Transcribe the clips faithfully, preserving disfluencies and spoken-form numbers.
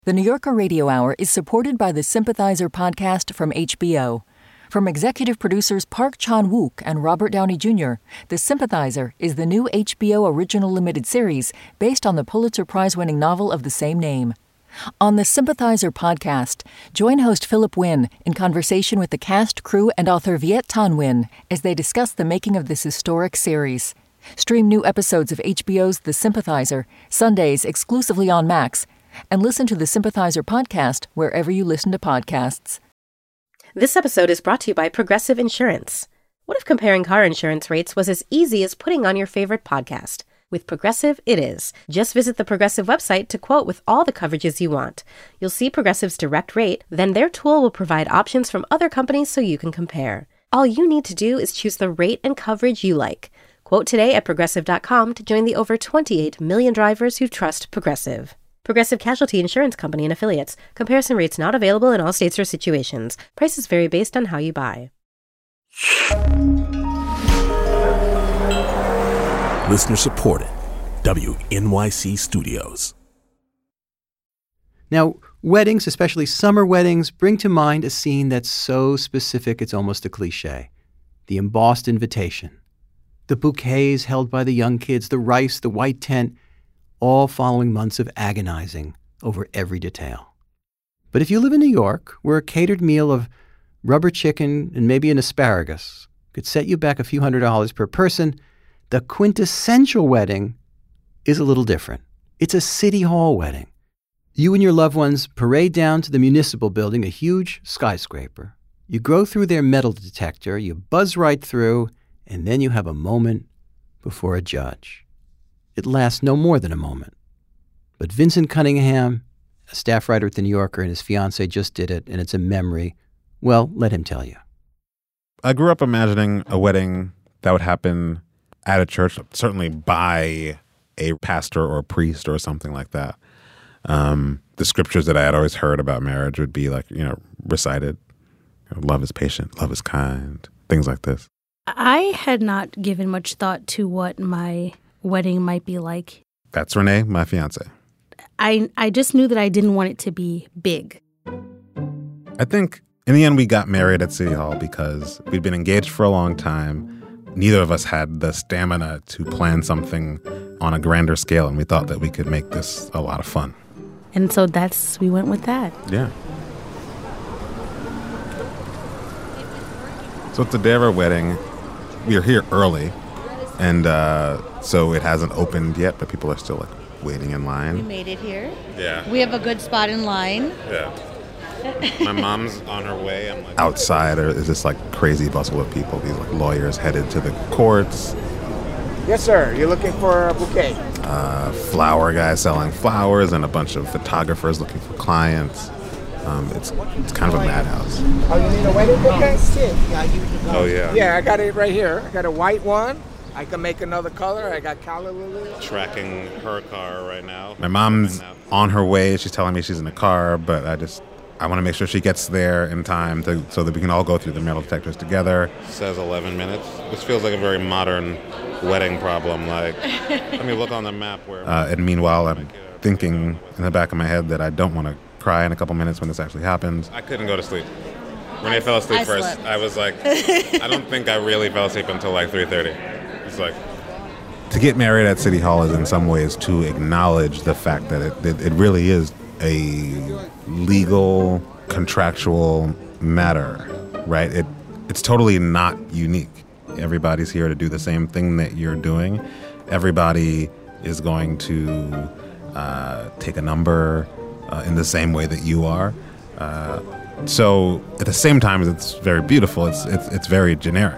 The New Yorker Radio Hour is supported by the Sympathizer podcast from H B O. From executive producers Park Chan-wook and Robert Downey Junior, The Sympathizer is the new H B O original limited series based on the Pulitzer Prize-winning novel of the same name. On the Sympathizer podcast, join host Philip Wynn in conversation with the cast, crew, and author Viet Thanh Nguyen as they discuss the making of this historic series. Stream new episodes of H B O's The Sympathizer, Sundays exclusively on Max, and listen to the Sympathizer podcast wherever you listen to podcasts. This episode is brought to you by Progressive Insurance. What if comparing car insurance rates was as easy as putting on your favorite podcast? With Progressive, it is. Just visit the Progressive website to quote with all the coverages you want. You'll see Progressive's direct rate, then their tool will provide options from other companies so you can compare. All you need to do is choose the rate and coverage you like. Quote today at Progressive dot com to join the over twenty-eight million drivers who trust Progressive. Progressive Casualty Insurance Company and Affiliates. Comparison rates not available in all states or situations. Prices vary based on how you buy. Listener supported. W N Y C Studios. Now, weddings, especially summer weddings, bring to mind a scene that's so specific it's almost a cliche. The embossed invitation. The bouquets held by the young kids, the rice, the white tent, all following months of agonizing over every detail. But if you live in New York, where a catered meal of rubber chicken and maybe an asparagus could set you back a few hundred dollars per person, the quintessential wedding is a little different. It's a city hall wedding. You and your loved ones parade down to the municipal building, a huge skyscraper. You go through their metal detector, you buzz right through, and then you have a moment before a judge. It lasts no more than a moment. But Vincent Cunningham, a staff writer at The New Yorker, and his fiancée just did it, and it's a memory. Well, let him tell you. I grew up imagining a wedding that would happen at a church, certainly by a pastor or a priest or something like that. Um, the scriptures that I had always heard about marriage would be like, you know, recited. You know, love is patient, love is kind, things like this. I had not given much thought to what my wedding might be like. That's Renee, my fiance. I I just knew that I didn't want it to be big. I think in the end we got married at City Hall because we'd been engaged for a long time. Neither of us had the stamina to plan something on a grander scale, and we thought that we could make this a lot of fun. And so that's, we went with that. Yeah. So it's the day of our wedding. We are here early. And uh, so it hasn't opened yet, but people are still like waiting in line. We made it here. Yeah. We have a good spot in line. Yeah. My mom's on her way. I'm like outside is this like crazy bustle of people. These like lawyers headed to the courts. Yes, sir. You're looking for a bouquet. Uh, flower guys selling flowers and a bunch of photographers looking for clients. Um, it's it's kind of a madhouse. Oh, you need a wedding bouquet? Oh yeah. Yeah, I got it right here. I got a white one. I can make another color. I got calla lily. Tracking her car right now. My mom's on her way. She's telling me she's in the car, but I just, I want to make sure she gets there in time to, so that we can all go through the metal detectors together. It says eleven minutes. This feels like a very modern wedding problem. Like, let me look on the map where... Uh, and meanwhile, I'm thinking in the back of my head that I don't want to cry in a couple minutes when this actually happens. I couldn't go to sleep. Renee fell asleep I first. slept. I was like, I don't think I really fell asleep until like three thirty. It's like, to get married at City Hall is in some ways to acknowledge the fact that it, it, it really is a legal, contractual matter, right? It It's totally not unique. Everybody's here to do the same thing that you're doing. Everybody is going to uh, take a number uh, in the same way that you are. Uh, so at the same time as it's very beautiful, it's it's, it's very generic.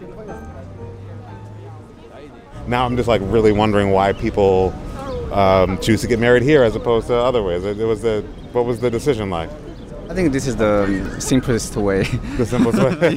Now I'm just like really wondering why people um, choose to get married here as opposed to other ways. It, it was the what was the decision like? I think this is the simplest way. The simplest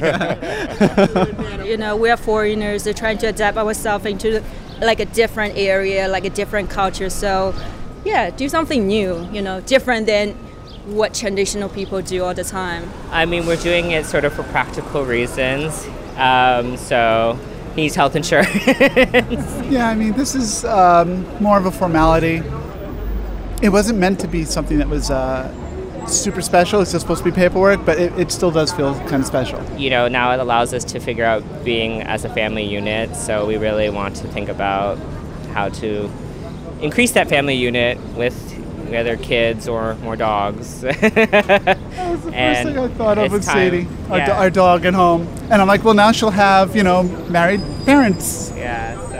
way. You know, we're foreigners. They're trying to adapt ourselves into like a different area, like a different culture. So, yeah, do something new. You know, different than what traditional people do all the time. I mean, we're doing it sort of for practical reasons. Um, so. Needs health insurance. Yeah, I mean, this is um, more of a formality. it wasn't meant to be something that was uh, super special. It's just supposed to be paperwork, but it, it still does feel kind of special. You know, now it allows us to figure out being as a family unit, so we really want to think about how to increase that family unit with whether kids or more dogs. That was the first thing I thought of with time, Sadie, our, yeah. do- our dog at home. And I'm like, well, now she'll have, you know, married parents. Yeah, so.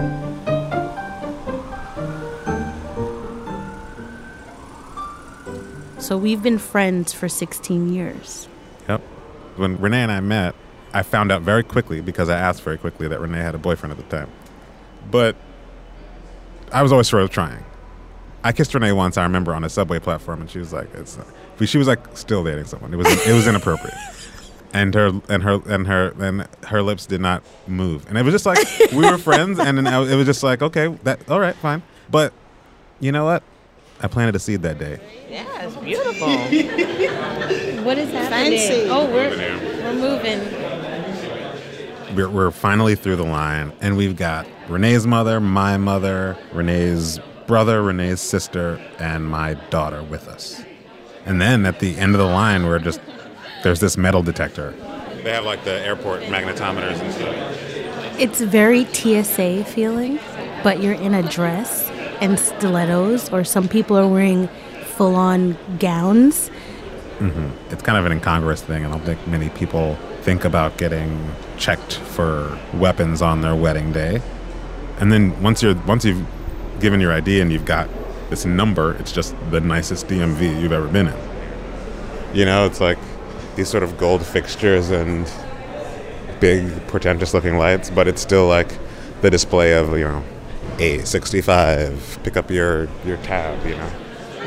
So we've been friends for sixteen years. Yep. When Renee and I met, I found out very quickly, because I asked very quickly, that Renee had a boyfriend at the time. But I was always sort of trying. I kissed Renee once, I remember, on a subway platform, and she was like, "It's." Uh, she was like still dating someone. It was it was inappropriate, and her and her and her and her lips did not move, and it was just like we were friends, and then I, it was just like, okay, that all right, fine. But you know what? I planted a seed that day. Yeah, it's beautiful. What is happening? Fancy. Oh, we're we're moving. We're, we're finally through the line, and we've got Renee's mother, my mother, Renee's brother, Renee's sister, and my daughter with us. And then at the end of the line, we're just, there's this metal detector. They have like the airport magnetometers and stuff. It's very T S A feeling, but you're in a dress and stilettos, or some people are wearing full-on gowns. Mm-hmm. It's kind of an incongruous thing. I don't think many people think about getting checked for weapons on their wedding day. And then once you're once you've given your I D and you've got this number, it's just the nicest D M V you've ever been in. You know, it's like these sort of gold fixtures and big, pretentious-looking lights, but it's still like the display of, you know, A sixty-five, pick up your, your tab, you know.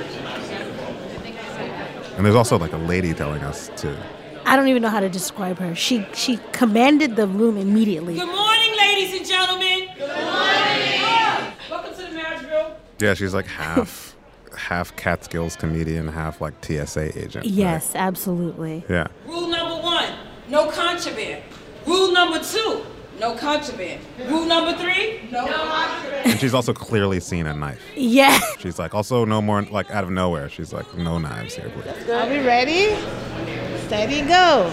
And there's also like a lady telling us to... I don't even know how to describe her. She she commanded the room immediately. Good morning, ladies and gentlemen. Good morning. Welcome to the marriage room. Yeah, she's like half half Catskills comedian, half like T S A agent. Yes, right? Absolutely. Yeah. Rule number one, no contraband. Rule number two, no contraband. Rule number three, no contraband. And she's also clearly seen a knife. Yeah. She's like, also no more, like out of nowhere, she's like, no knives here, please. Are we ready? Steady, go.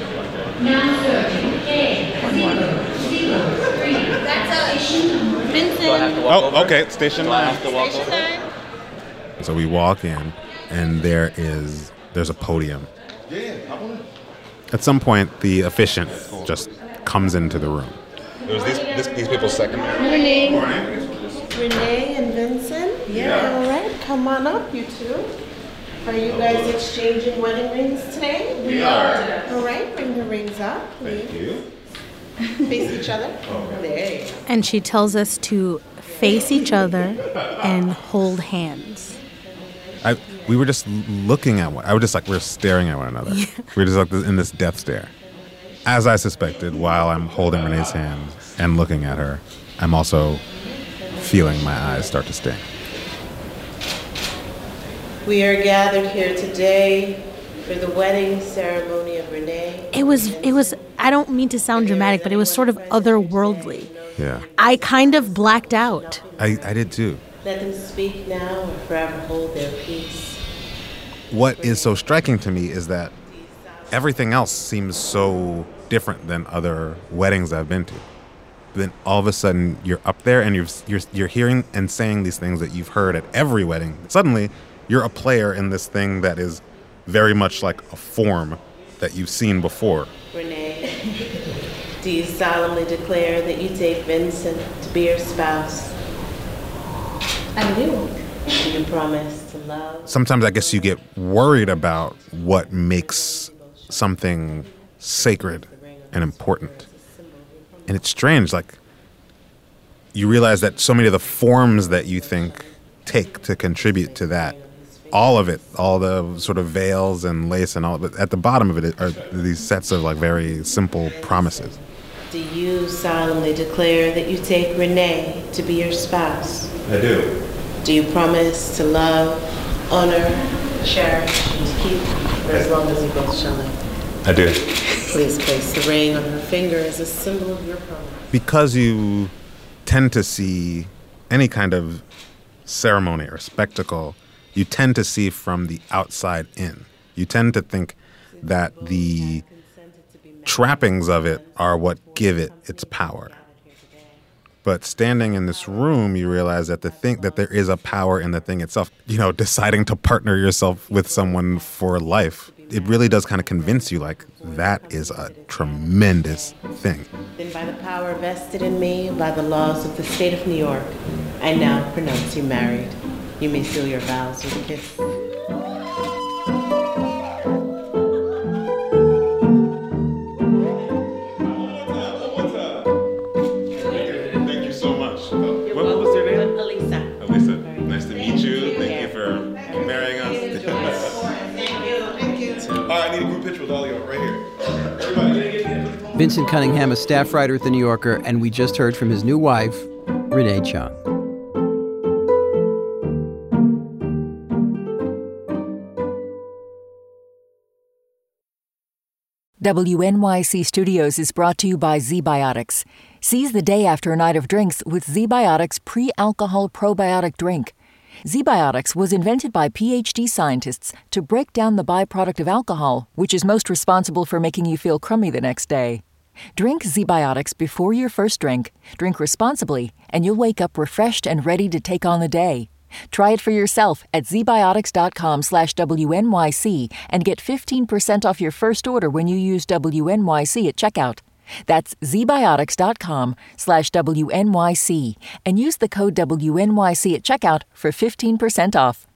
Vincent. Oh, okay, station nine. Station nine. So we walk in, and there is, there's a podium. At some point, the officiant just comes into the room. It was these, this, these people's second Morning. Renee and Vincent? Yeah. All right, come on up, you two. Are you guys exchanging wedding rings today? We are. All right, bring the rings up, please. Thank you. Face each other. There you go. And she tells us to face each other and hold hands. I, we were just looking at one. I was just like, we we're staring at one another. Yeah. We were just like in this death stare. As I suspected, while I'm holding Renee's hand and looking at her, I'm also feeling my eyes start to sting. We are gathered here today for the wedding ceremony of Renee. It was, it was, I don't mean to sound dramatic, but it was sort of otherworldly. Yeah. I kind of blacked out. I, I did too. Let them speak now or forever hold their peace. What is so striking to me is that everything else seems so different than other weddings I've been to. Then all of a sudden you're up there and you're, you're, you're hearing and saying these things that you've heard at every wedding. Suddenly you're a player in this thing that is very much like a form that you've seen before. Renee, do you solemnly declare that you take Vincent to be your spouse? I do. Do you promise to love? Sometimes I guess you get worried about what makes something sacred and important. And it's strange, like, you realize that so many of the forms that you think take to contribute to that, all of it, all the sort of veils and lace and all, but at the bottom of it are these sets of like very simple promises. Do you solemnly declare that you take Renee to be your spouse? I do. Do you promise to love, honor, cherish, and keep for as long as you both shall live? I do. Please place the ring on her finger as a symbol of your promise. Because you tend to see any kind of ceremony or spectacle you tend to see from the outside in. You tend to think that the trappings of it are what give it its power. But standing in this room, you realize that the thing that there is a power in the thing itself. You know, deciding to partner yourself with someone for life, it really does kind of convince you, like, that is a tremendous thing. Then by the power vested in me by the laws of the state of New York, I now pronounce you married. You may seal your vows with a kiss. Vincent Cunningham, a staff writer at The New Yorker, and we just heard from his new wife, Renee Chung. W N Y C Studios is brought to you by ZBiotics. Seize the day after a night of drinks with ZBiotics pre-alcohol probiotic drink. ZBiotics was invented by P H D scientists to break down the byproduct of alcohol, which is most responsible for making you feel crummy the next day. Drink ZBiotics before your first drink, drink responsibly, and you'll wake up refreshed and ready to take on the day. Try it for yourself at zbiotics.com slash WNYC and get fifteen percent off your first order when you use W N Y C at checkout. That's zbiotics.com slash WNYC and use the code W N Y C at checkout for fifteen percent off.